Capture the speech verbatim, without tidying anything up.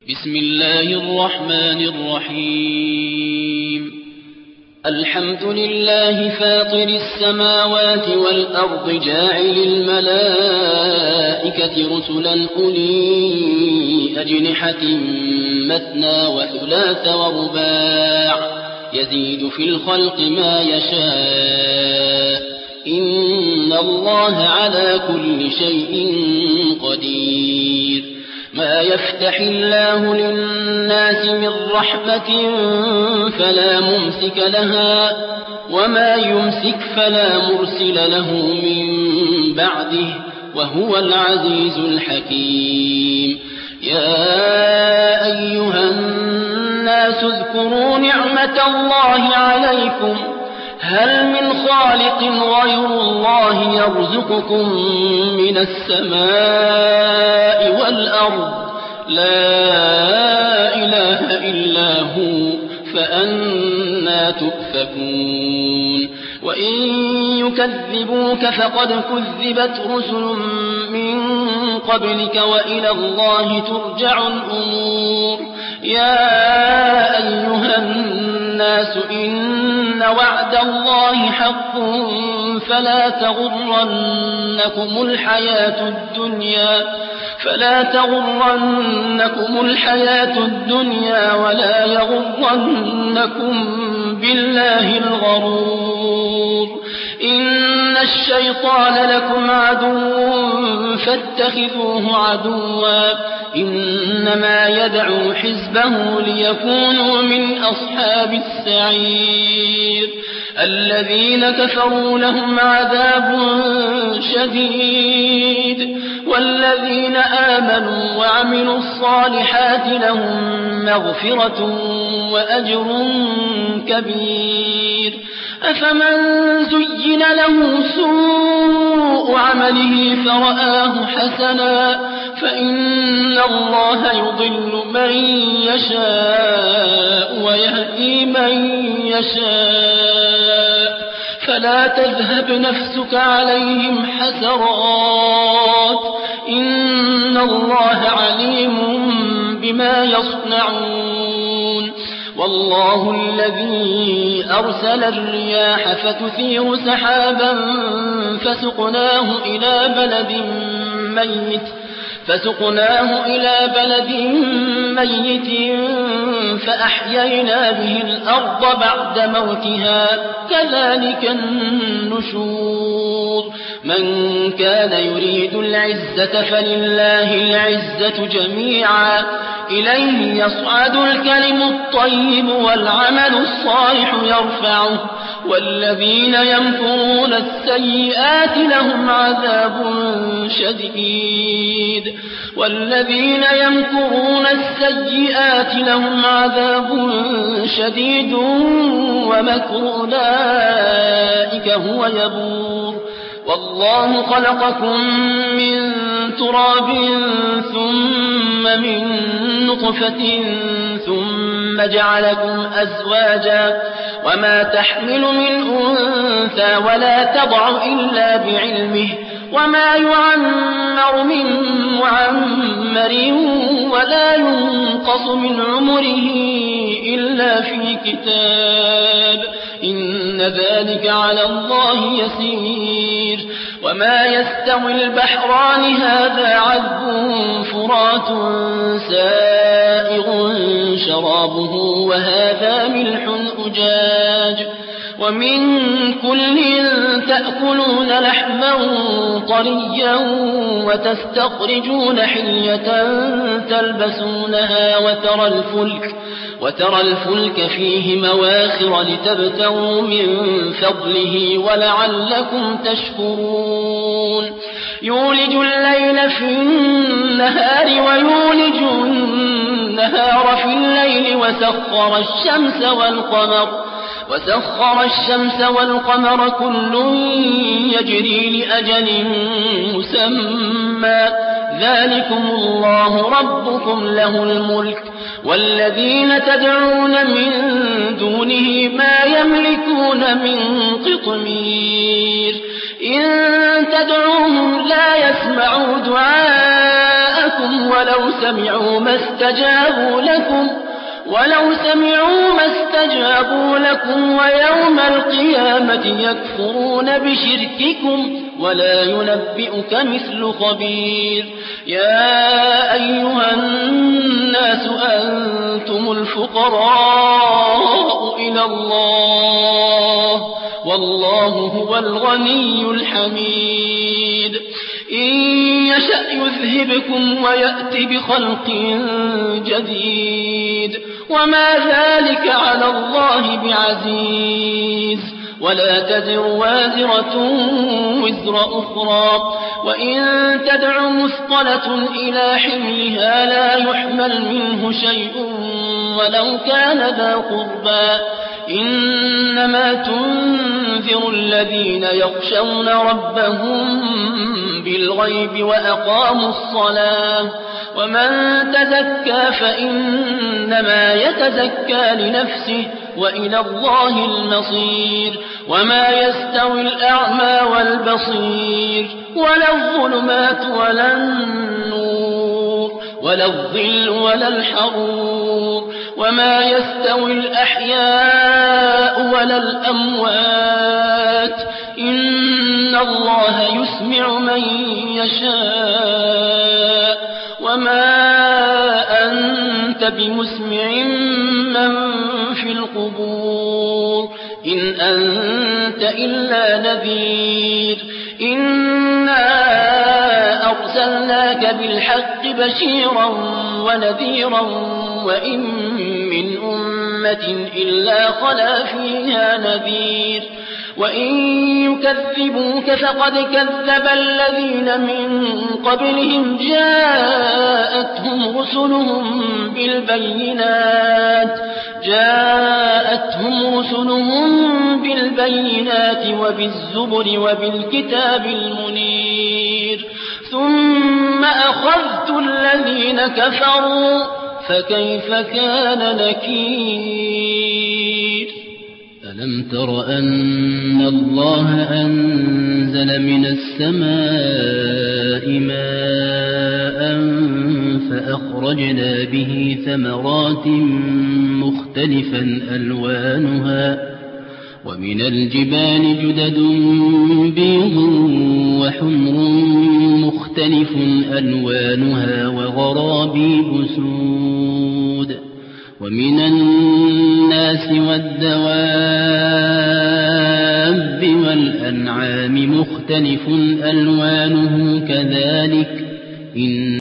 بسم الله الرحمن الرحيم الحمد لله فاطر السماوات والأرض جاعل الملائكة رسلا أولي أجنحة مثنى وثلاث ورباع يزيد في الخلق ما يشاء إن الله على كل شيء قدير ما يفتح الله للناس من رحمة فلا ممسك لها وما يمسك فلا مرسل له من بعده وهو العزيز الحكيم يا أيها الناس اذكروا نعمة الله عليكم هل من خالق غير الله يرزقكم من السماء والأرض لا إله إلا هو فأنى تؤفكون وإن يكذبوك فقد كذبت رسل من قبلك وإلى الله ترجع الأمور يا أيها الناس إن وعد الله حق فلا تغرنكم الحياة الدنيا فلا تغرنكم الحياة الدنيا ولا يغرنكم بالله الغرور إن الشيطان لكم عدو فاتخذوه عدوا إنما يدعو حزبه ليكونوا من أصحاب السعير الذين كفروا لهم عذاب شديد والذين آمنوا وعملوا الصالحات لهم مغفرة وأجر كبير أفمن زين له سوء عمله فرآه حسنا فإن الله يضل من يشاء ويهدي من يشاء فلا تذهب نفسك عليهم حسرات إن الله عليم بما يصنعون والله الذي أرسل الرياح فتثير سحابا فسقناه إلى بلد ميت فسقناه إلى بلد ميت فأحيينا به الأرض بعد موتها كذلك النشور من كان يريد العزة فلله العزة جميعا إليه يصعد الكلم الطيب والعمل الصالح يرفعه والذين يمكرون السيئات لهم عذاب شديد والذين يمكرون السيئات لهم عذاب شديد ومكر أولئك هو يبور والله خلقكم من تراب ثم من نطفة ثم جعلكم أزواجا وما تحمل من أنثى ولا تضع إلا بعلمه وما يعمر من معمر ولا ينقص من عمره إلا في كتاب إن ذلك على الله يسير وما يستوي البحران هذا عذب فرات سائغ شرابه وهذا ملح أجاج ومن كل تأكلون لحما طريا وتستخرجون حلية تلبسونها وترى الفلك وترى الفلك فيه مواخر لتبتغوا من فضله ولعلكم تشكرون يولج الليل في النهار ويولج النهار في الليل وسخر الشمس والقمر وسخر الشمس والقمر كل يجري لأجل مسمى ذلكم الله ربكم له الملك والذين تدعون من دونه ما يملكون من قطمير إن تدعوهم لا يسمعوا دعاءكم لكم ولو سمعوا ما استجابوا لكم ولو سمعوا ما استجابوا لكم ويوم القيامة يكفرون بشرككم ولا ينبئك مثل خبير. يا أيها الناس أنتم الفقراء إلى الله والله هو الغني الحميد. إن يشأ يذهبكم ويأتي بخلق جديد وما ذلك على الله بعزيز. ولا تزر وازرة وزر أخرى وإن تدع مثقلة إلى حملها لا يحمل منه شيء ولو كان ذا قربى. إنما تنذر الذين يخشون ربهم بالغيب وأقاموا الصلاة ومن تزكى فإنما يتزكى لنفسه وإلى الله المصير. وما يستوي الأعمى والبصير ولا الظلمات ولا النور ولا الظل ولا الحرور وما يستوي الأحياء ولا الأموات إن الله يسمع من يشاء وما أنت بمسمع من في القبور إن أنت إلا نذير. إنا أرسلناك بالحق بشيرا ونذيرا وإن من أمة إلا خلا فيها نذير. وإن يكذبوك فقد كذب الذين من قبلهم جاءتهم رسلهم بالبينات جاءتهم رسلهم بالبينات وبالزبر وبالكتاب المنير ثم أخذت الذين كفروا فكيف كان نكير. ألم تر أن الله أنزل من السماء ماء فأخرجنا به ثمرات مختلفا ألوانها ومن الجبال جدد بيض وحمر مختلف ألوانها وغرابيب سود ومن الناس والدواب والأنعام مختلف ألوانه كذلك إن